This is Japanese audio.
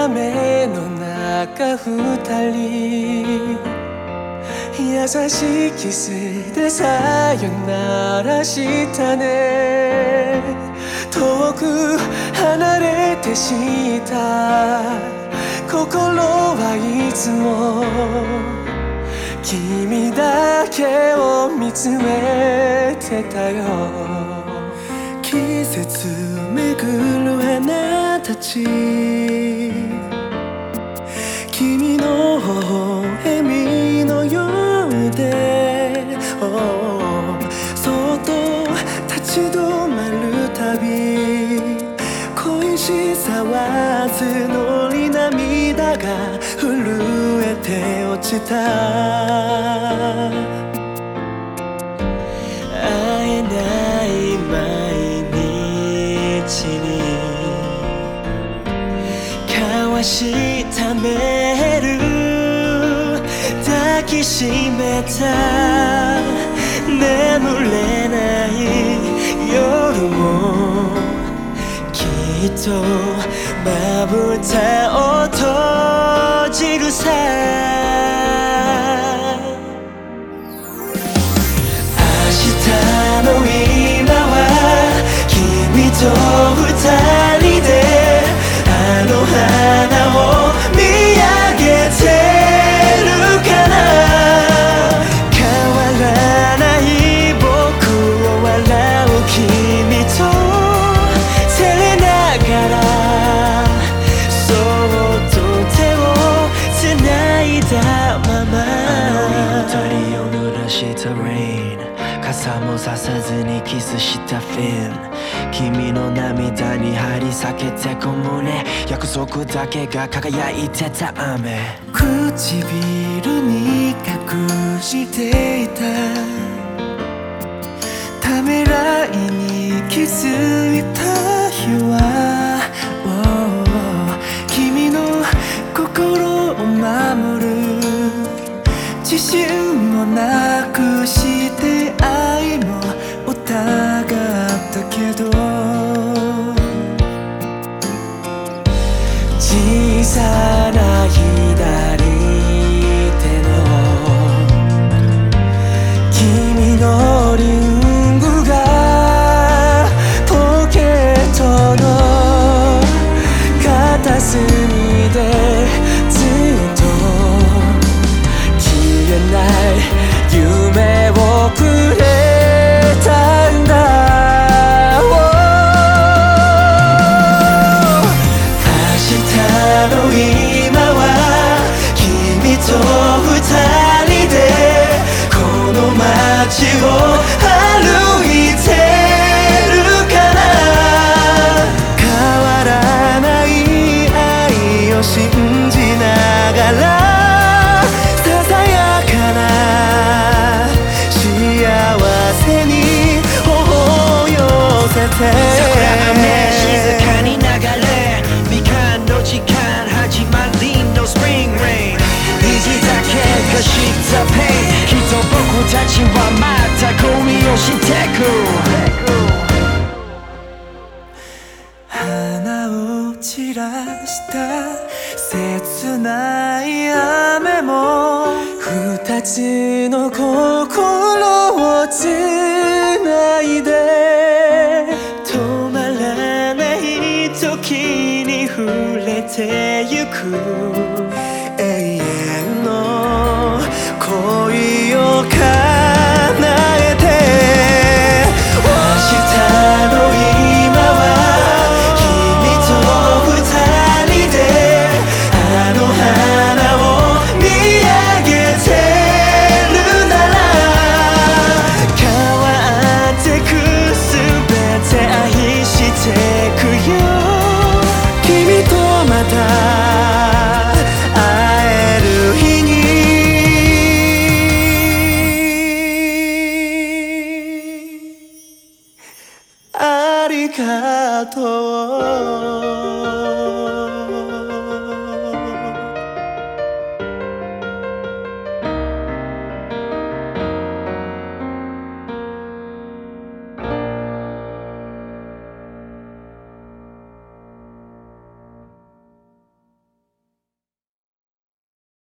雨の中二人優しいキスでさよならしたね。遠く離れてした心はいつも君だけを見つめてたよ。 季節めぐる花たち、君の微笑みのようで、そっと立ち止まるたび恋しさは募り涙が震えて落ちた。 会えない毎日に交わしたメール抱きしめた。眠れない夜もきっとまぶたを閉じるさ。明日の今は君と二人であの花を見上げてるかな。変わらない僕を笑う君と照れながらそっと手をつないだまま、 あの二人を濡らしたレイン、傘もささずにキスしたフィン、君の涙に張り裂けてく胸、約束だけが輝いてた雨、唇に隠していたためらいに気づいた日は、君の心を守る自信をなくして愛も疑ったけど、 小さな左手の君のリングがポケットの片隅でずっと消えない夢をくれたんだ。今は君と二人でこの街を歩いてるかな。変わらない愛を信じながらささやかな幸せに頬を寄せて、 桜雨静かに流れみかんの時間始まりのスプリングレイン、虹だけが知ったペイン、きっと僕たちはまた恋をしてく。 花を散らした切ない雨も二つの心をつないで、止まらない時に触れてゆく永遠の恋を叶えて。明日の今は君と二人であの花を見上げてるなら、変わってくすべて愛してくよ。君とまた会える日にありがとう。